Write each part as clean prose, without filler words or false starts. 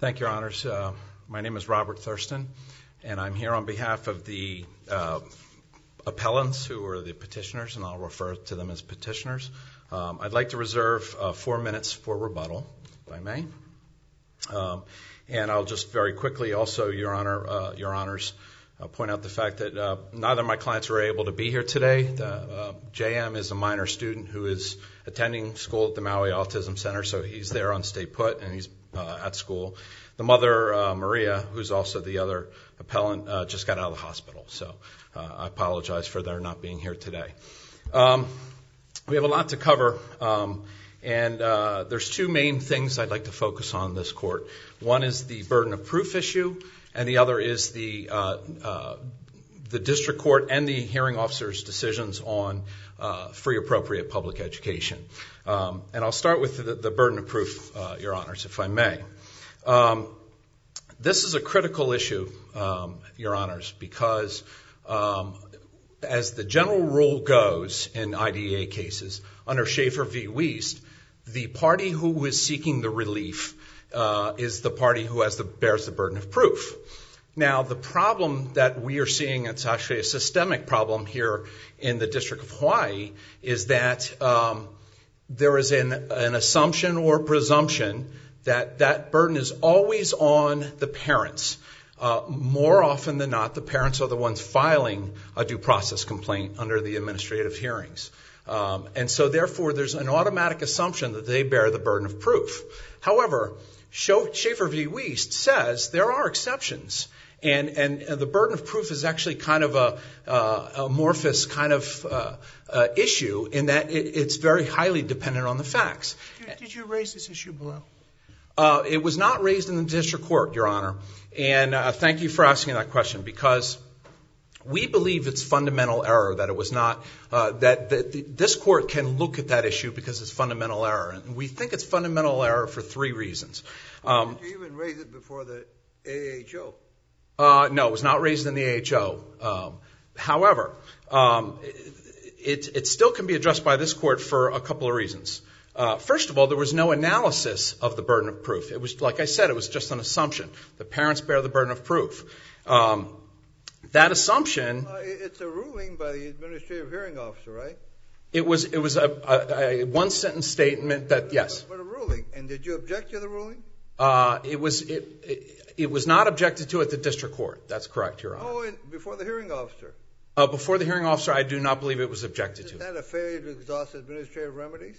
Thank you, Your Honors. My name is Robert Thurston, and I'm here on behalf of the appellants who are the petitioners, and I'll refer to them as petitioners. I'd like to reserve 4 minutes for rebuttal, if I may. And I'll just very quickly also, Your Honors, point out the fact that neither of my clients are able to be here today. JM is a minor student who is attending school at the Maui Autism Center, so he's there on stay put, and he's at school. The mother, Maria, who's also the other appellant, just got out of the hospital, so I apologize for their not being here today. We have a lot to cover, and there's two main things I'd like to focus on in this court. One is the burden of proof issue, and the other is the district court and the hearing officer's decisions on free appropriate public education. And I'll start with the burden of proof, Your Honors, if I may. This is a critical issue, Your Honors, because as the general rule goes in IDEA cases, under Schaefer v. Wiest, the party who is seeking the relief is the party who bears the burden of proof. Now, the problem that we are seeing, it's actually a systemic problem here in the District of Hawaii, is that there is an assumption or presumption that that burden is always on the parents. More often than not, the parents are the ones filing a due process complaint under the administrative hearings. And so, therefore, there's an automatic assumption that they bear the burden of proof. However, Schaefer v. Wiest says there are exceptions. And the burden of proof is actually kind of a amorphous kind of issue in that it's very highly dependent on the facts. Did you raise this issue below? It was not raised in the district court, Your Honor. And thank you for asking that question, because we believe it's fundamental error that it was not, that this court can look at that issue because it's fundamental error. And we think it's fundamental error for three reasons. Did you even raise it before the AHO? No, it was not raised in the AHO. However, it still can be addressed by this court for a couple of reasons. First of all, there was no analysis of the burden of proof. It was, like I said, it was just an assumption. The parents bear the burden of proof. That assumption... It's a ruling by the administrative hearing officer, right? It was a one-sentence statement that, yes. But a ruling. And did you object to the ruling? It was not objected to at the district court. That's correct, Your Honor. Oh, before the hearing officer? Before the hearing officer, I do not believe it was objected to. Is that a failure to exhaust administrative remedies?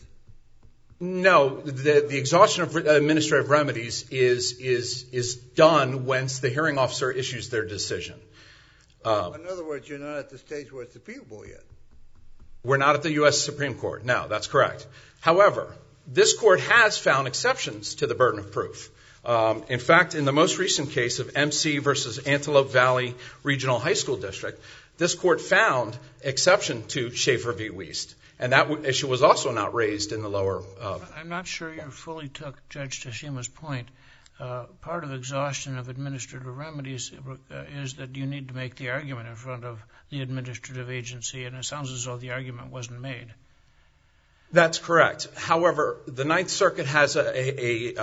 No, the exhaustion of administrative remedies is done once the hearing officer issues their decision. In other words, you're not at the stage where it's appealable yet. We're not at the U.S. Supreme Court. No, that's correct. However, this court has found exceptions to the burden of proof. In fact, in the most recent case of MC versus Antelope Valley Regional High School District, this court found exception to Schaefer v. Wiest. And that issue was also not raised in the lower... I'm not sure you fully took Judge Tashima's point. Part of exhaustion of administrative remedies is that you need to make the argument in front of the administrative agency, and it sounds as though the argument wasn't made. That's correct. However, the Ninth Circuit has a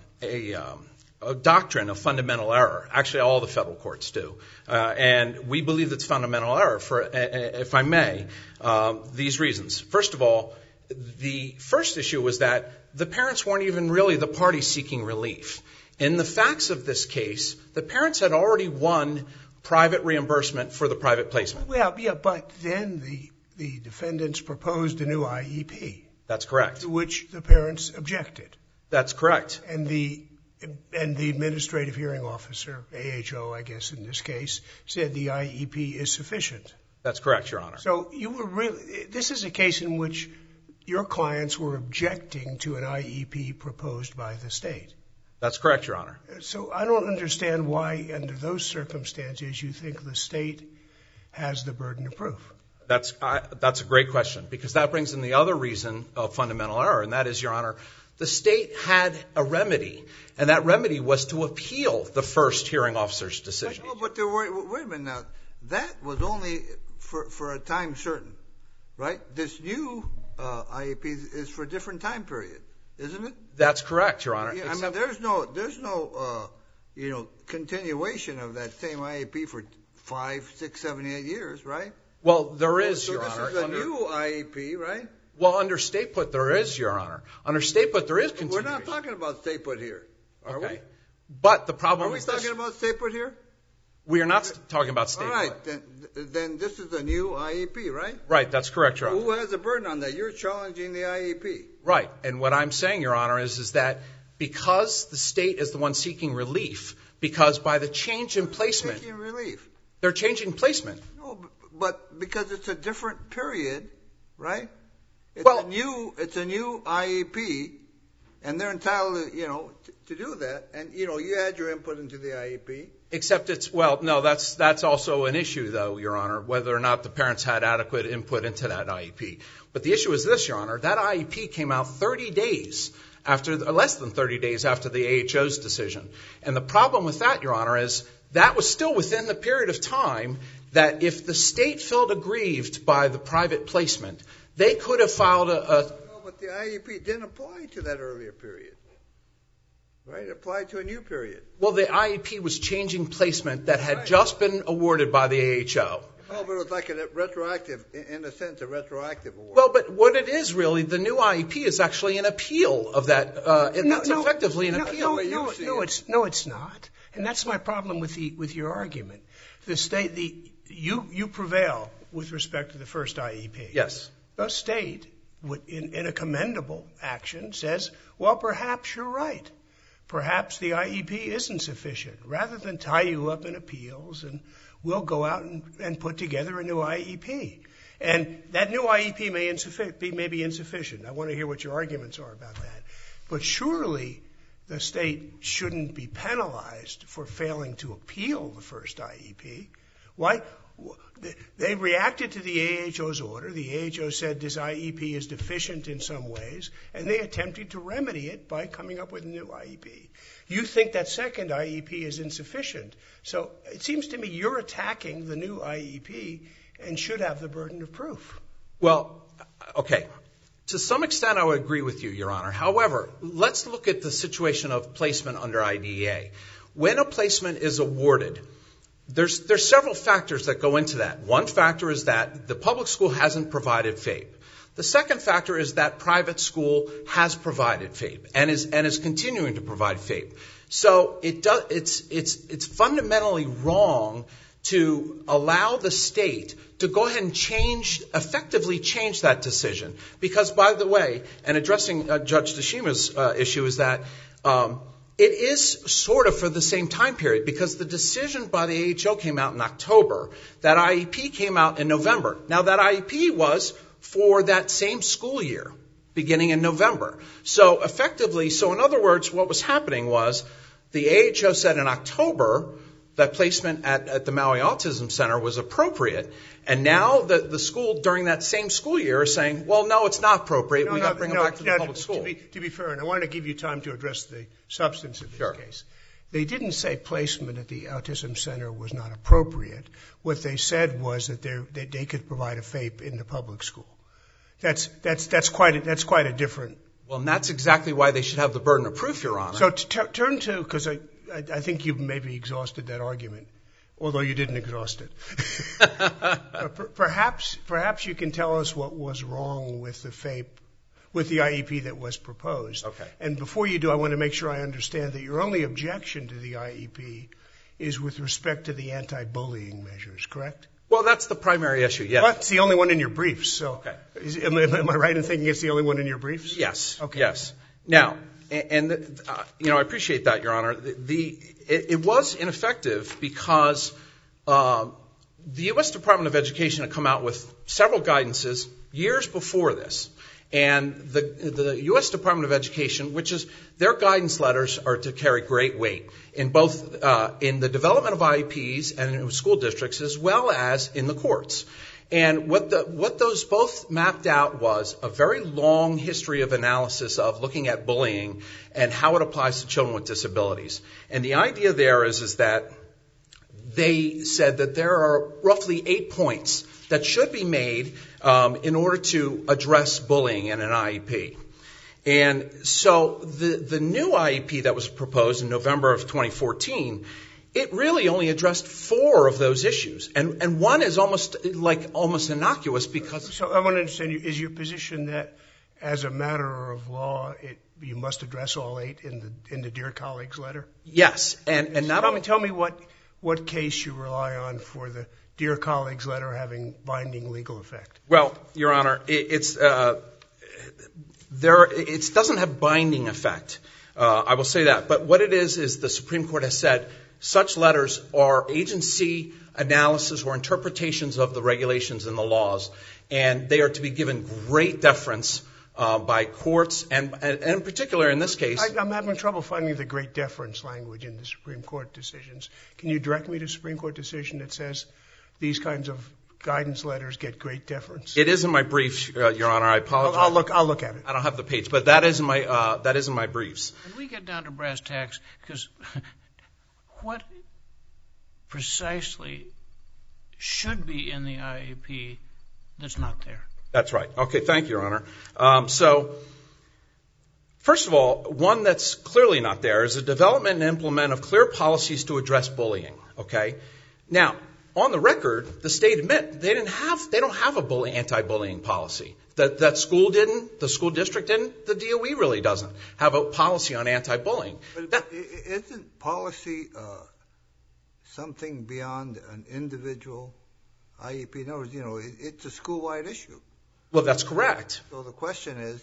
doctrine of fundamental error. Actually, all the federal courts do. And we believe it's fundamental error for, if I may, these reasons. First of all, the first issue was that the parents weren't even really the party seeking relief. In the facts of this case, the parents had already won private reimbursement for the private placement. Well, yeah, but then the defendants proposed a new IEP. That's correct. To which the parents objected. That's correct. And the administrative hearing officer, AHO, I guess in this case, said the IEP is sufficient. That's correct, Your Honor. So you were really, this is a case in which your clients were objecting to an IEP proposed by the state. That's correct, Your Honor. So I don't understand why, under those circumstances, you think the state has the burden of proof. That's a great question, because that brings in the other reason of fundamental error, and that is, Your Honor, the state had a remedy, and that remedy was to appeal the first hearing officer's decision. But wait a minute now. That was only for a time certain, right? This new IEP is for a different time period. isn't it? That's correct, Your Honor. Yeah, I mean, there's no continuation of that same IEP for 5, 6, 7, 8 years, right? Well, there is, Your Honor. So this is a new IEP, right? Well, under stay put, there is, Your Honor. Under stay put, there is continuation. We're not talking about stay put here, are we? But the problem is this. Are we talking about stay put here? We are not talking about stay put. All right, then this is a new IEP, right? Right, that's correct, Your Honor. Who has a burden on that? You're challenging the IEP. Right, and what I'm saying, Your Honor, is that because the state is the one seeking relief, because by the change in placement... Seeking relief? They're changing placement. No, but because it's a different period, right? It's a new IEP, and they're entitled, to do that. And you had your input into the IEP. Except that's also an issue, though, Your Honor, whether or not the parents had adequate input into that IEP. But the issue is this, Your Honor, that IEP came out less than 30 days after the AHO's decision. And the problem with that, Your Honor, is that was still within the period of time that if the state felt aggrieved by the private placement, they could have filed a... No, but the IEP didn't apply to that earlier period. Right? It applied to a new period. Well, the IEP was changing placement that had just been awarded by the AHO. Oh, but it was like a retroactive, in a sense, a retroactive award. Well, but what it is really, the new IEP is actually an appeal of that. It's effectively an appeal. No, it's not. And that's my problem with your argument. The state, you prevail with respect to the first IEP. Yes. The state, in a commendable action, says, well, perhaps you're right. Perhaps the IEP isn't sufficient. Rather than tie you up in appeals, and we'll go out and put together a new IEP. And that new IEP may be insufficient. I want to hear what your arguments are about that. But surely the state shouldn't be penalized for failing to appeal the first IEP. Why? They reacted to the AHO's order. The AHO said this IEP is deficient in some ways, and they attempted to remedy it by coming up with a new IEP. You think that second IEP is insufficient. So it seems to me you're attacking the new IEP and should have the burden of proof. Well, okay. To some extent, I would agree with you, Your Honor. However, let's look at the situation of placement under IDEA. When a placement is awarded, there's several factors that go into that. One factor is that the public school hasn't provided FAPE. The second factor is that private school has provided FAPE and is continuing to provide FAPE. So it's fundamentally wrong to allow the state to go ahead and effectively change that decision. Because, by the way, and addressing Judge Tashima's issue is that it is sort of for the same time period, because the decision by the AHO came out in October. That IEP came out in November. Now, that IEP was for that same school year, beginning in November. So effectively, in other words, what was happening was the AHO said in October that placement at the Maui Autism Center was appropriate. And now the school during that same school year is saying, well, no, it's not appropriate. We've got to bring them back to the public school. To be fair, and I want to give you time to address the substance of this case. They didn't say placement at the Autism Center was not appropriate. What they said was that they could provide a FAPE in the public school. That's quite a different. Well, and that's exactly why they should have the burden of proof, Your Honor. So turn to, because I think you've maybe exhausted that argument, although you didn't exhaust it. Perhaps you can tell us what was wrong with the FAPE, with the IEP that was proposed. Okay. And before you do, I want to make sure I understand that your only objection to the IEP is with respect to the anti-bullying measures, correct? Well, that's the primary issue, yes. But it's the only one in your briefs. So okay. Am I right in thinking it's the only one in your briefs? Yes. Okay. Yes. Now, I appreciate that, Your Honor. It was ineffective because the U.S. Department of Education had come out with several guidances years before this. And the U.S. Department of Education, which is their guidance letters are to carry great weight in both in the development of IEPs and in school districts as well as in the courts. And what those both mapped out was a very long history of analysis of looking at bullying and how it applies to children with disabilities. And the idea there is that they said that there are roughly 8 points that should be made in order to address bullying in an IEP. And so the new IEP that was proposed in November of 2014, it really only addressed 4 of those issues. And one is almost innocuous because... So I want to understand, is your position that as a matter of law, you must address all 8 in the Dear Colleagues letter? Yes. And not Tell me what case you rely on for the Dear Colleagues letter having binding legal effect. Well, Your Honor, it doesn't have binding effect. I will say that. But what it is the Supreme Court has said such letters are agency analysis or interpretations of the regulations and the laws, and they are to be given great deference by courts, and in particular in this case... I'm having trouble finding the great deference language in the Supreme Court decisions. Can you direct me to a Supreme Court decision that says these kinds of guidance letters get great deference? It is in my briefs, Your Honor. I apologize. I'll look at it. I don't have the page, but that is in my briefs. When we get down to brass tacks, because what precisely should be in the IEP that's not there? That's right. Okay, thank you, Your Honor. So, first of all, one that's clearly not there is a development and implement of clear policies to address bullying. Okay? Now, on the record, the state admit they don't have a anti-bullying policy. That school didn't, the school district didn't, the DOE really doesn't have a policy on anti-bullying. But isn't policy something beyond an individual IEP? In other words, it's a school-wide issue. Well, that's correct. So the question is,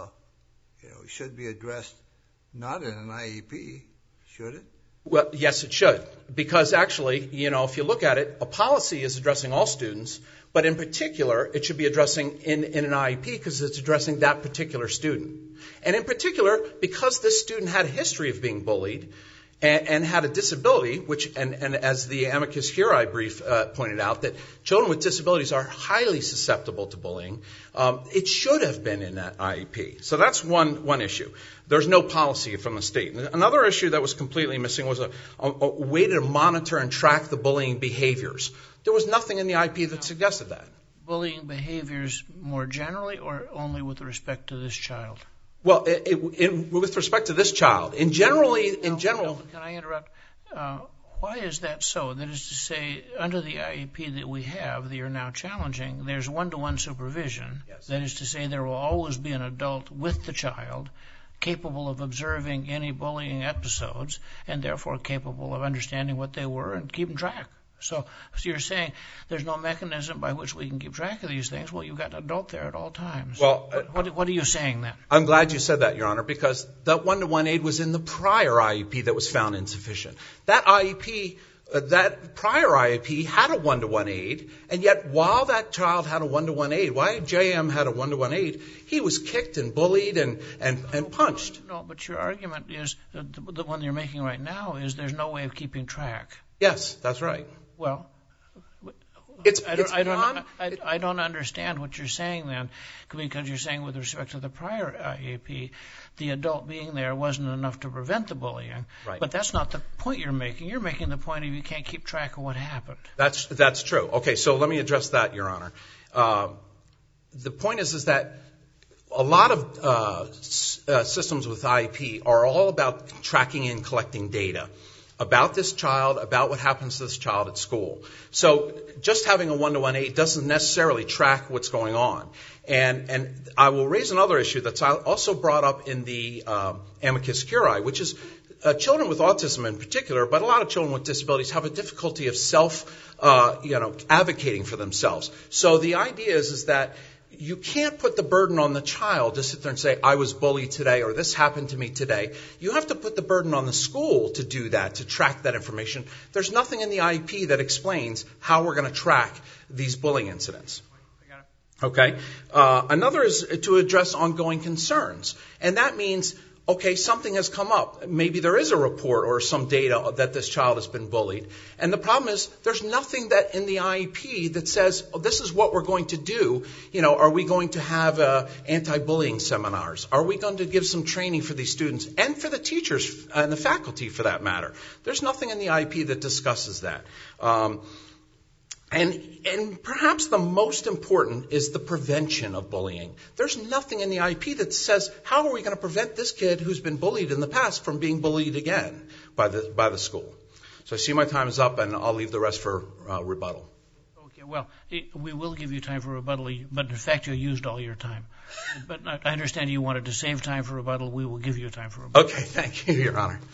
it should be addressed not in an IEP, should it? Well, yes, it should. Because actually, if you look at it, a policy is addressing all students, but in particular, it should be addressing in an IEP because it's addressing that particular student. And in particular, because this student had a history of being bullied and had a disability, and as the amicus curiae brief pointed out, that children with disabilities are highly susceptible to bullying, it should have been in that IEP. So that's one issue. There's no policy from the state. Another issue that was completely missing was a way to monitor and track the bullying behaviors. There was nothing in the IEP that suggested that. Bullying behaviors more generally or only with respect to this child? Well, with respect to this child. In general. Can I interrupt? Why is that so? That is to say, under the IEP that we have that you're now challenging, there's one-to-one supervision. Yes. That is to say, there will always be an adult with the child capable of observing any bullying episodes and therefore capable of understanding what they were and keeping track. So you're saying there's no mechanism by which we can keep track of these things. Well, you've got an adult there at all times. Well, what are you saying then? I'm glad you said that, Your Honor, because that one-to-one aid was in the prior IEP that was found insufficient. That IEP, that prior IEP had a one-to-one aid, and yet while that child had a one-to-one aid, while JM had a one-to-one aid, he was kicked and bullied and punched. No, but your argument is, the one you're making right now, is there's no way of keeping track. Yes, that's right. Well, I don't understand what you're saying then, because you're saying with respect to the prior IEP, the adult being there wasn't enough to prevent the bullying. Right. But that's not the point you're making. You're making the point of you can't keep track of what happened. That's true. Okay, so let me address that, Your Honor. The point is that a lot of systems with IEP are all about tracking and collecting data about this child, about what happens to this child at school. So just having a one-to-one aid doesn't necessarily track what's going on. And I will raise another issue that's also brought up in the amicus curiae, which is children with autism in particular, but a lot of children with disabilities have a difficulty of advocating for themselves. So the idea is that you can't put the burden on the child to sit there and say, I was bullied today or this happened to me today. You have to put the burden on the school to do that, to track that information. There's nothing in the IEP that explains how we're going to track these bullying incidents. Okay. Another is to address ongoing concerns. And that means, okay, something has come up. Maybe there is a report or some data that this child has been bullied. And the problem is there's nothing that in the IEP that says, oh, this is what we're going to do. Are we going to have anti-bullying seminars? Are we going to give some training for these students and for the teachers and the faculty for that matter? There's nothing in the IEP that discusses that. And perhaps the most important is the prevention of bullying. There's nothing in the IEP that says, how are we going to prevent this kid who's been bullied in the past from being bullied again by the school? So I see my time is up, and I'll leave the rest for rebuttal. Okay, well, we will give you time for rebuttal, but in fact you used all your time. But I understand you wanted to save time for rebuttal. We will give you time for rebuttal. Okay, thank you, Your Honor.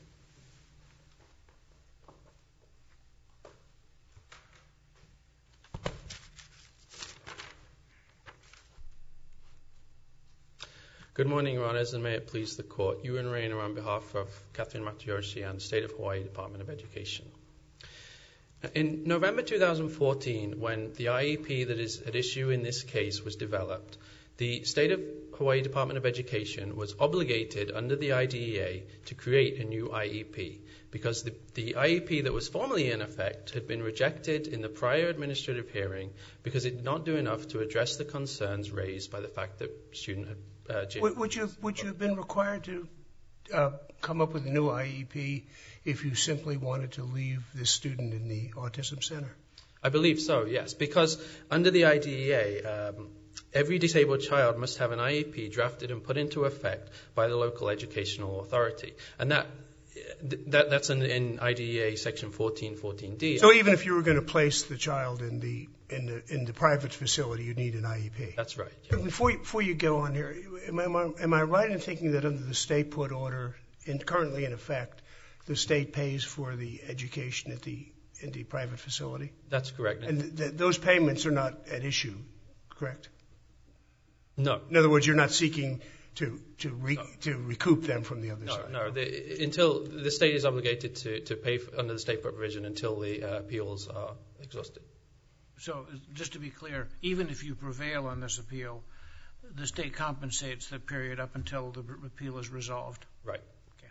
Good morning, Your Honors, and may it please the Court. Ewan Rayner on behalf of Catherine Matayoshi and the State of Hawaii Department of Education. In November 2014, when the IEP that is at issue in this case was developed, the State of Hawaii Department of Education was obligated under the IDEA to create a new IEP because the IEP that was formerly in effect had been rejected in the prior administrative hearing because it did not do enough to address the concerns raised by the fact that student had Would you have been required to come up with a new IEP if you simply wanted to leave this student in the autism center? I believe so, yes, because under the IDEA, every disabled child must have an IEP drafted and put into effect by the local educational authority, and that's in IDEA section 1414D. So even if you were going to place the child in the private facility, you need an IEP. That's right. Yeah. Before you go on here, am I right in thinking that under the state put order, currently in effect, the state pays for the education in the private facility? That's correct. And those payments are not at issue, correct? No. In other words, you're not seeking to recoup them from the other side. No. Until the state is obligated to pay under the state provision until the appeals are exhausted. So just to be clear, even if you prevail on this appeal, the state compensates the period up until the appeal is resolved. Right. Okay.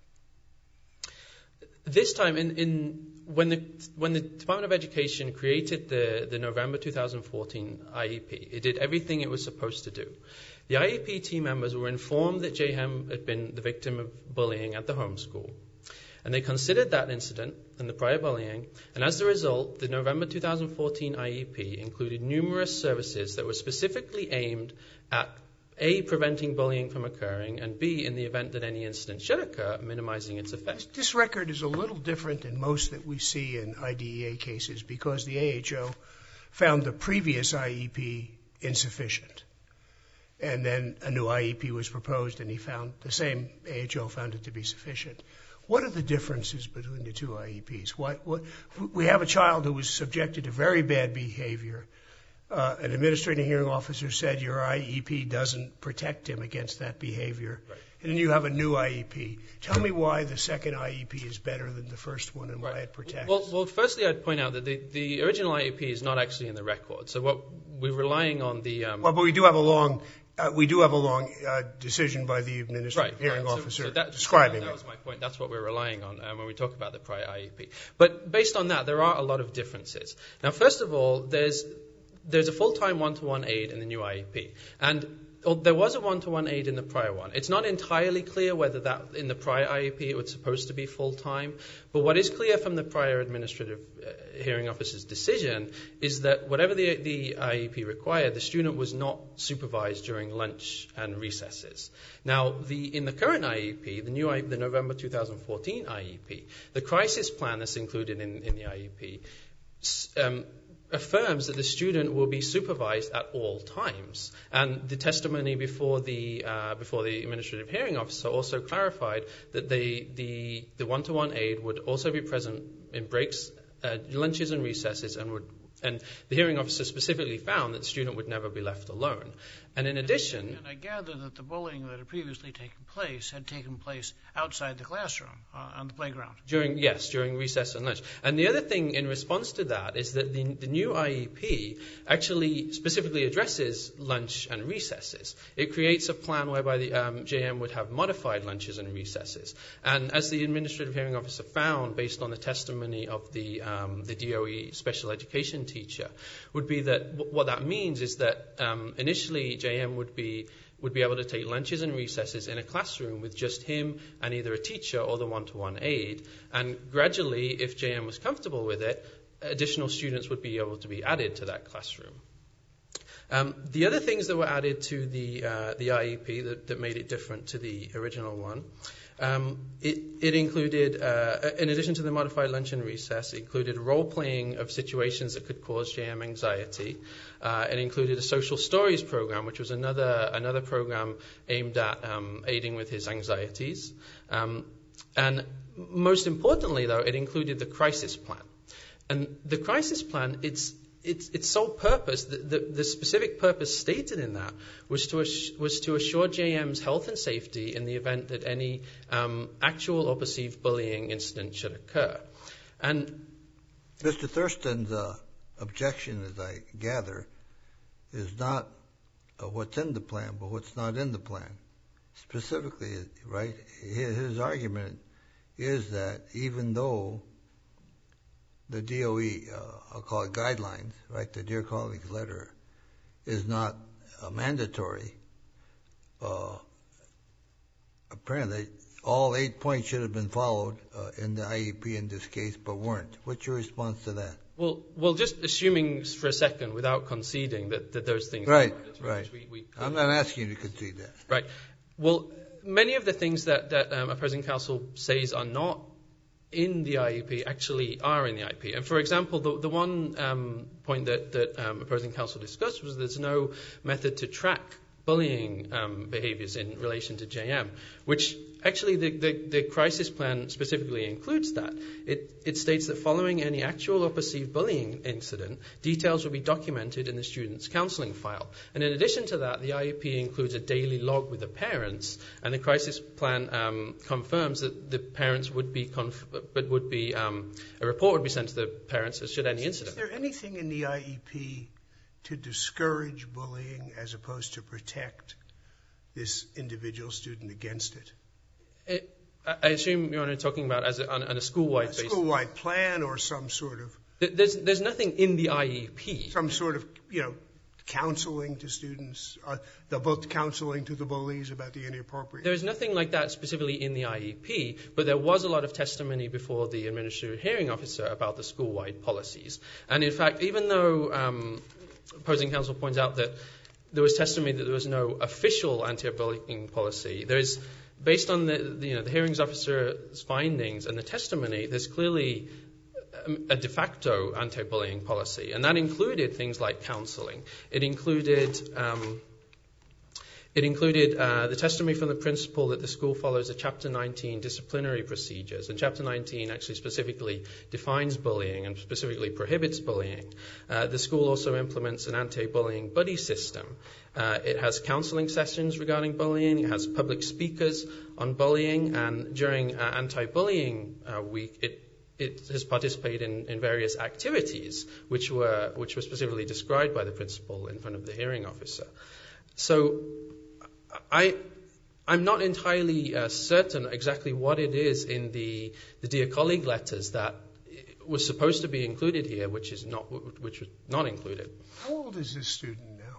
This time, when the Department of Education created the November 2014 IEP, it did everything it was supposed to do. The IEP team members were informed that JHEM had been the victim of bullying at the home school. And they considered that incident and the prior bullying, and as a result, the November 2014 IEP included numerous services that were specifically aimed at A, preventing bullying from occurring, and B, in the event that any incident should occur, minimizing its effect. This record is a little different than most that we see in IDEA cases because the AHO found the previous IEP insufficient. And then a new IEP was proposed, and the same AHO found it to be sufficient. What are the differences between the two IEPs? We have a child who was subjected to very bad behavior. An administrating hearing officer said your IEP doesn't protect him against that behavior. Right. And then you have a new IEP. Tell me why the second IEP is better than the first one and why it protects. Well, firstly, I'd point out that the original IEP is not actually in the record. So what we're relying on the... Well, but we do have a long decision by the administrative hearing officer describing it. That was my point. That's what we're relying on when we talk about the prior IEP. But based on that, there are a lot of differences. Now, first of all, there's a full-time one-to-one aide in the new IEP. And there was a one-to-one aide in the prior one. It's not entirely clear whether that in the prior IEP it was supposed to be full-time. But what is clear from the prior administrative hearing officer's decision is that whatever the IEP required, the student was not supervised during lunch and recesses. Now, in the current IEP, the November 2014 IEP, the crisis plan that's included in the IEP affirms that the student will be supervised at all times. And the testimony before the administrative hearing officer also clarified that the one-to-one aide would also be present in breaks, lunches and recesses, and the hearing officer specifically found that the student would never be left alone. And in addition... And I gather that the bullying that had previously taken place outside the classroom, on the playground. During recess and lunch. And the other thing in response to that is that the new IEP actually specifically addresses lunch and recesses. It creates a plan whereby the JM would have modified lunches and recesses. And as the administrative hearing officer found, based on the testimony of the DOE special education teacher, would be that what that means is that initially JM would be able to take lunches and recesses in a classroom with just him and either a teacher or the one-to-one aide. And gradually, if JM was comfortable with it, additional students would be able to be added to that classroom. The other things that were added to the IEP that made it different to the original one, it included, in addition to the modified lunch and recess, it included role-playing of situations that could cause JM anxiety. It included a social stories program, which was another program aimed at aiding with his anxieties. And most importantly, though, it included the crisis plan. And the crisis plan, its sole purpose, the specific purpose stated in that, was to assure JM's health and safety in the event that any actual or perceived bullying incident should occur. And Mr. Thurston's objection, as I gather, is not what's in the plan, but what's not in the plan. Specifically, right? His argument is that even though the DOE, I'll call it guidelines, right, the Dear Colleagues letter, is not mandatory, apparently all 8 points should have been followed in the IEP in this case, but weren't. What's your response to that? Well, just assuming for a second, without conceding that those things... Right. I'm not asking you to concede that. Right. Well, many of the things that opposing counsel says are not in the IEP actually are in the IEP. And for example, the one point that opposing counsel discussed was there's no method to track bullying behaviors in relation to JM, which actually the crisis plan specifically includes that. It states that following any actual or perceived bullying incident, details will be documented in the student's counseling file. And in addition to that, the IEP includes a daily log with the parents, and the crisis plan confirms that the parents a report would be sent to the parents should any incident. Is there anything in the IEP to discourage bullying as opposed to protect this individual student against it? I assume you're talking about on a school-wide basis. A school-wide plan or some sort of... There's nothing in the IEP. Some sort of, counseling to students, both counseling to the bullies about the inappropriate... There's nothing like that specifically in the IEP, but there was a lot of testimony before the administrative hearing officer about the school-wide policies. And in fact, even though opposing counsel points out that there was testimony that there was no official anti-bullying policy, there's... Based on the hearings officer's findings and the testimony, there's clearly a de facto anti-bullying policy, and that included things like counseling. It included the testimony from the principal that the school follows a Chapter 19 disciplinary procedures, and Chapter 19 actually specifically defines bullying and specifically prohibits bullying. The school also implements an anti-bullying buddy system. It has counseling sessions regarding bullying. It has public speakers on bullying, and during anti-bullying week, it has participated in various activities which were specifically described by the principal in front of the hearing officer. So I'm not entirely certain exactly what it is in the Dear Colleague letters that was supposed to be included here, which was not included. How old is this student now?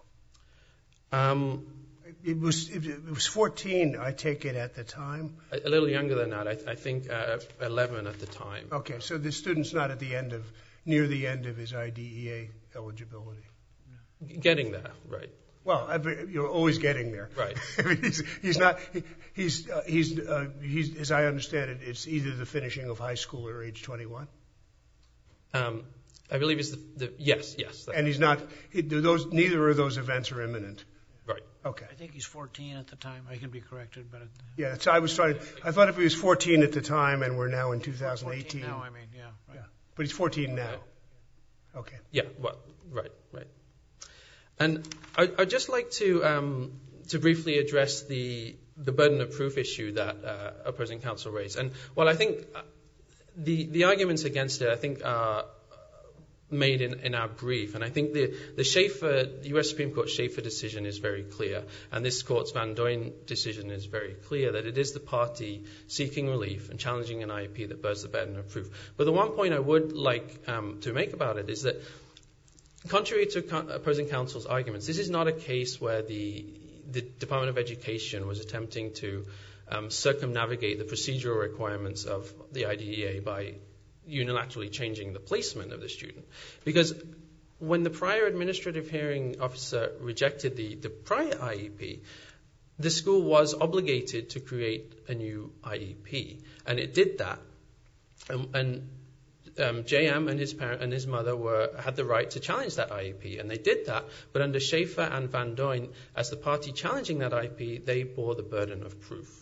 It was 14, I take it, at the time? A little younger than that. I think 11 at the time. Okay, so the student's not near the end of his IDEA eligibility. Getting there, right. Well, you're always getting there. Right. He's as I understand it, it's either the finishing of high school or age 21. I believe it's yes. And he's not, neither of those events are imminent. Right. Okay. I think he's 14 at the time. I can be corrected, but... Yeah, so I thought if he was 14 at the time and we're now in 2018. 14 now, I mean, yeah. Right. Yeah. But he's 14 now. Okay. Yeah, well, right. And I'd just like to briefly address the burden of proof issue that opposing counsel raised. And while I think the arguments against it, I think, are made in our brief, and I think the Schaefer, the U.S. Supreme Court Schaefer decision is very clear, and this Court's Van Duyn decision is very clear that it is the party seeking relief and challenging an IEP that bears the burden of proof. But the one point I would like to make about it is that, contrary to opposing counsel's arguments, this is not a case where the Department of Education was attempting to circumnavigate the procedural requirements of the IDEA by unilaterally changing the placement of the student. Because when the prior administrative hearing officer rejected the prior IEP, the school was obligated to create a new IEP, and it did that. And JM and his parent and his mother had the right to challenge that IEP, and they did that. But under Schaefer and Van Duyn, as the party challenging that IEP, they bore the burden of proof.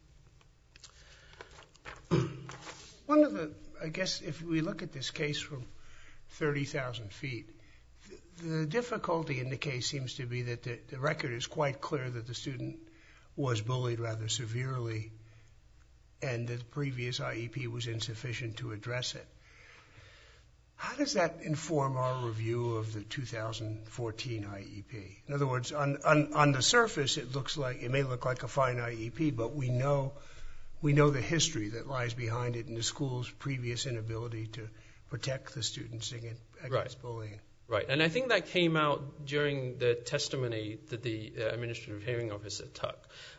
One of the, I guess, if we look at this case from 30,000 feet, the difficulty in the case seems to be that the record is quite clear that the student was bullied rather severely, and that the previous IEP was insufficient to address it. How does that inform our review of the 2014 IEP? In other words, on the surface, it may look like a fine IEP, but we know the history that lies behind it and the school's previous inability to protect the students against bullying. Right, and I think that came out during the testimony that the administrative hearing officer took.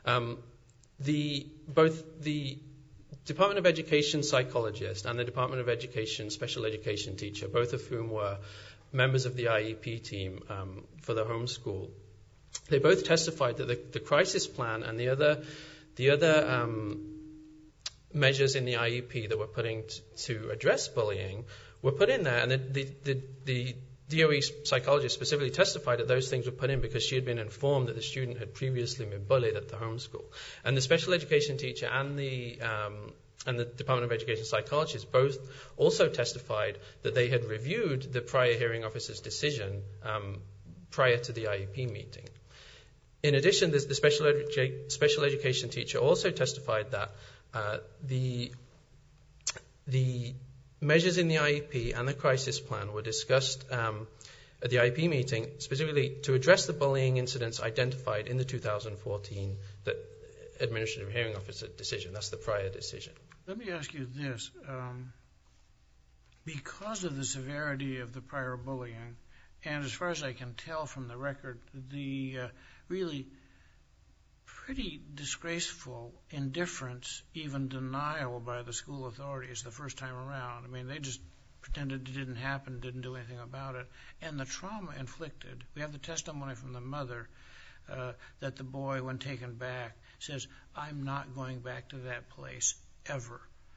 Both the Department of Education psychologist and the Department of Education special education teacher, both of whom were members of the IEP team for the homeschool, they both testified that the crisis plan and the other measures in the IEP that were putting to address bullying were put in there, and the DOE psychologist specifically testified that those things were put in because she had been informed that the student had previously been bullied at the homeschool. And the special education teacher and the Department of Education psychologist both also testified that they had reviewed the prior hearing officer's decision prior to the IEP meeting. In addition, the special education teacher also testified that the measures in the IEP and the crisis plan were discussed at the IEP meeting specifically to address the bullying incidents identified in the 2014 administrative hearing officer decision. That's the prior decision. Let me ask you this. Because of the severity of the prior bullying, and as far as I can tell from the record, the really pretty disgraceful indifference, even denial by the school authorities the first time around. I mean, they just pretended it didn't happen, didn't do anything about it. And the trauma inflicted, we have the testimony from the mother that the boy, when taken back, says, "I'm not going back to that place ever."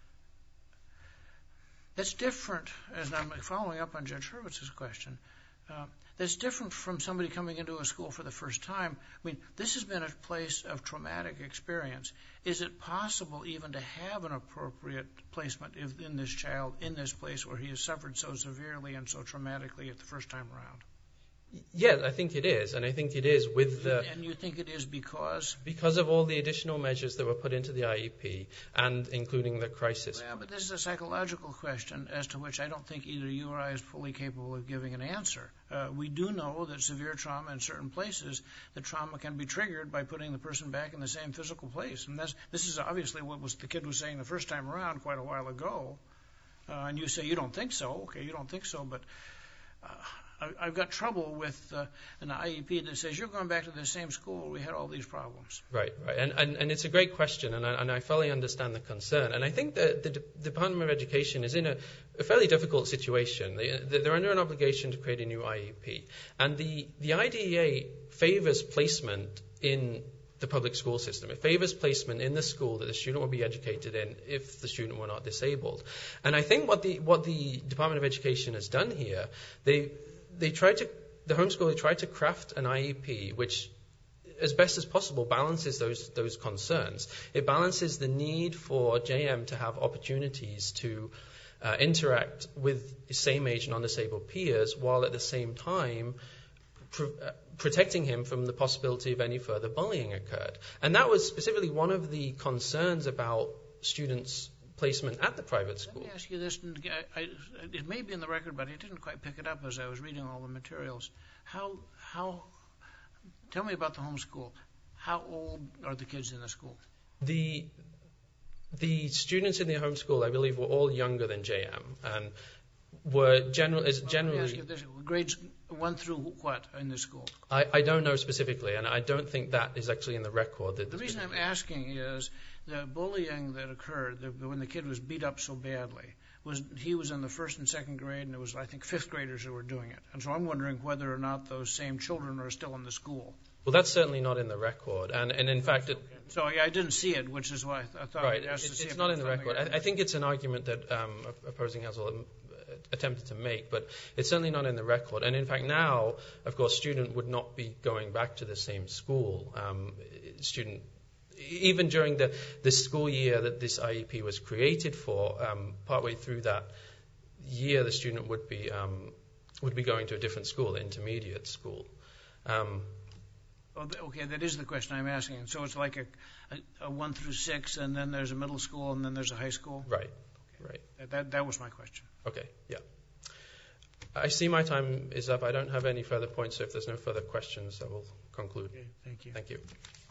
That's different, as I'm following up on Judge Hurwitz's question, that's different from somebody coming into a school for the first time. I mean, this has been a place of traumatic experience. Is it possible even to have an appropriate placement in this child in this place where he has suffered so severely and so traumatically at the first time around? Yes, I think it is, and I think it is with the... And you think it is because? Because of all the additional measures that were put into the IEP, and including the crisis. Well, but this is a psychological question as to which I don't think either you or I is fully capable of giving an answer. We do know that severe trauma in certain places, the trauma can be triggered by putting the person back in the same physical place. And this is obviously what the kid was saying the first time around quite a while ago. And you say you don't think so. Okay, you don't think so, but... I've got trouble with an IEP that says you're going back to the same school where we had all these problems. Right. And it's a great question, and I fully understand the concern. And I think that the Department of Education is in a fairly difficult situation. They're under an obligation to create a new IEP. And the IDEA favors placement in the public school system. It favors placement in the school that the student will be educated in if the student were not disabled. And I think what the Department of Education has done here, the homeschooler tried to craft an IEP which, as best as possible, balances those concerns. It balances the need for JM to have opportunities to interact with same-age non-disabled peers, while at the same time protecting him from the possibility of any further bullying occurred. And that was specifically one of the concerns about students' placement at the private school. Let me ask you this. It may be in the record, but I didn't quite pick it up as I was reading all the materials. Tell me about the homeschool. How old are the kids in the school? The students in the homeschool, I believe, were all younger than JM, and were generally... Let me ask you this. 1 through what in the school? I don't know specifically, and I don't think that is actually in the record. The reason I'm asking is the bullying that occurred when the kid was beat up so badly. He was in the 1st and 2nd grade, and it was, I think, 5th graders who were doing it. And so I'm wondering whether or not those same children are still in the school. Well, that's certainly not in the record, and in fact, So I didn't see it, which is why I thought I'd ask to see it. It's not in the record. I think it's an argument that opposing counsel attempted to make, but it's certainly not in the record. And in fact, now, of course, student would not be going back to the same school. Even during the school year that this IEP was created for, partway through that year, the student would be going to a different school, intermediate school. Okay, that is the question I'm asking. So it's like a 1 through 6, and then there's a middle school, and then there's a high school? Right, okay. Right. That was my question. Okay, yeah. I see my time is up. I don't have any further points, so if there's no further questions, I will conclude. Okay, thank you. Thank you.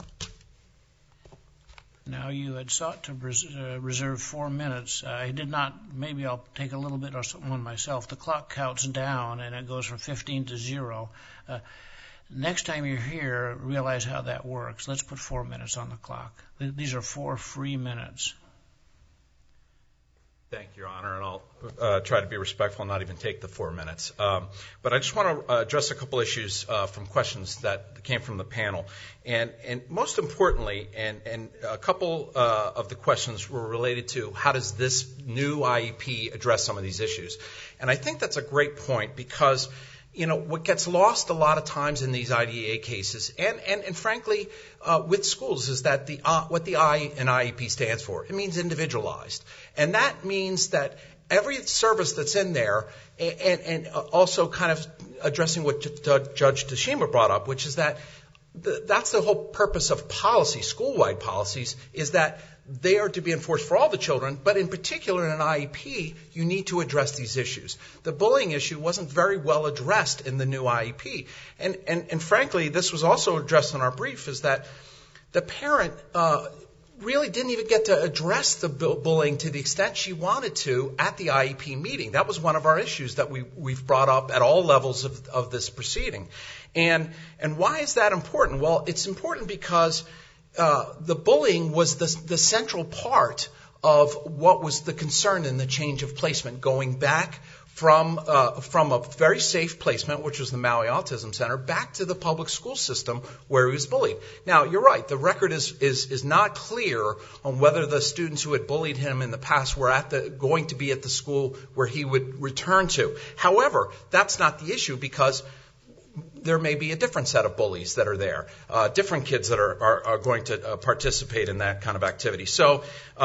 Now, you had sought to reserve 4 minutes. I did not. Maybe I'll take a little bit on myself. The clock counts down, and it goes from 15 to 0. Next time you're here, realize how that works. Let's put 4 minutes on the clock. These are 4 free minutes. Thank you, Your Honor, and I'll try to be respectful and not even take the 4 minutes. But I just want to address a couple issues from questions that came from the panel. And most importantly, and a couple of the questions were related to how does this new IEP address some of these issues. And I think that's a great point because what gets lost a lot of times in these IDEA cases, and frankly, with schools, is that what the I in IEP stands for. It means individualized. And that means that every service that's in there, and also kind of addressing what Judge Tashima brought up, which is that that's the whole purpose of policy, school-wide policies, is that they are to be enforced for all the children, but in particular in an IEP, you need to address these issues. The bullying issue wasn't very well addressed in the new IEP. And frankly, this was also addressed in our brief, is that the parent really didn't even get to address the bullying to the extent she wanted to at the IEP meeting. That was one of our issues that we've brought up at all levels of this proceeding. And why is that important? Well, it's important because the bullying was the central part of what was the concern in the change of placement, going back from a very safe placement, which was the Maui Autism Center, back to the public school system where he was bullied. Now, you're right. The record is not clear on whether the students who had bullied him in the past were going to be at the school where he would return to. However, that's not the issue because there may be a different set of bullies that are there, different kids that are going to participate in that kind of activity. So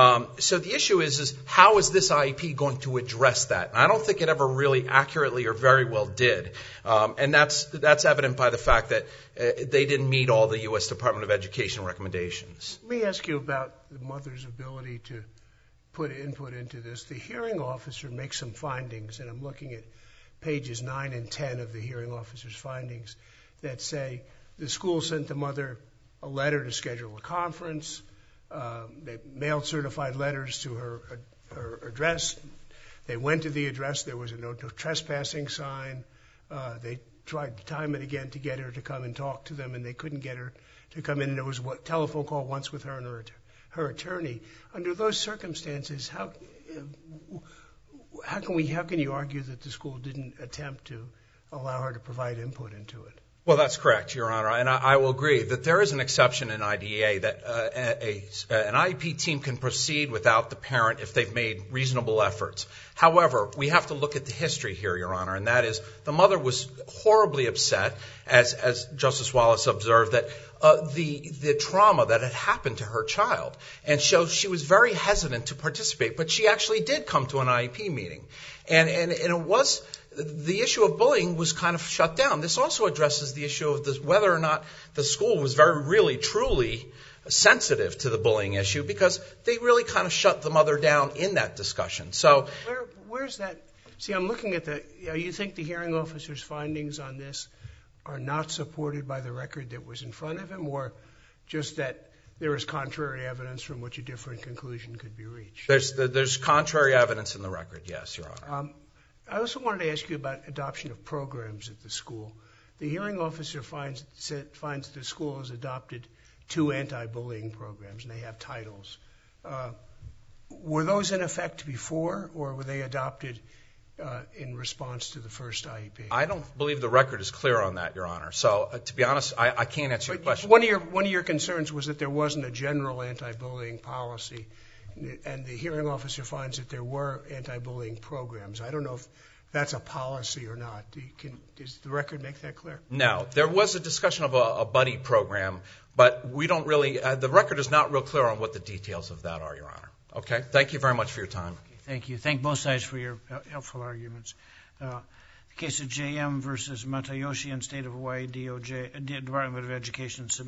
the issue is how is this IEP going to address that? And I don't think it ever really accurately or very well did. And that's evident by the fact that they didn't meet all the U.S. Department of Education recommendations. Let me ask you about the mother's ability to put input into this. The hearing officer makes some findings, and I'm looking at pages 9 and 10 of the hearing officer's findings that say the school sent the mother a letter to schedule a conference. They mailed certified letters to her address. They went to the address. There was a no trespassing sign. They tried time and again to get her to come and talk to them, and they couldn't get her to come in. And there was a telephone call once with her and her attorney. Under those circumstances, how can you argue that the school didn't attempt to allow her to provide input into it? Well, that's correct, Your Honor, and I will agree that there is an exception in IDEA that an IEP team can proceed without the parent if they've made reasonable efforts. However, we have to look at the history here, Your Honor, and that is the mother was horribly upset, as Justice Wallace observed, that the trauma that had happened to her child. And so she was very hesitant to participate, but she actually did come to an IEP meeting. And it was... The issue of bullying was kind of shut down. This also addresses the issue of whether or not the school was really, truly sensitive to the bullying issue, because they really kind of shut the mother down in that discussion. So, where's that? See, I'm looking at you think the hearing officer's findings on this are not supported by the record that was in front of him, or just that there is contrary evidence from which a different conclusion could be reached? There's contrary evidence in the record, yes, Your Honor. I also wanted to ask you about adoption of programs at the school. The hearing officer finds the school has adopted 2 anti-bullying programs, and they have titles. Were those in effect before, or were they adopted in response to the first IEP? I don't believe the record is clear on that, Your Honor. So, to be honest, I can't answer your question. One of your concerns was that there wasn't a general anti-bullying policy, and the hearing officer finds that there were anti-bullying programs. I don't know if that's a policy or not. Does the record make that clear? No. There was a discussion of a buddy program, but we don't really the record is not real clear on what the details of that are, Your Honor. Okay? Thank you very much for your time. Okay, thank you. Thank both sides for your helpful arguments. The case of J.M. versus Matayoshi and State of Hawaii DOJ, Department of Education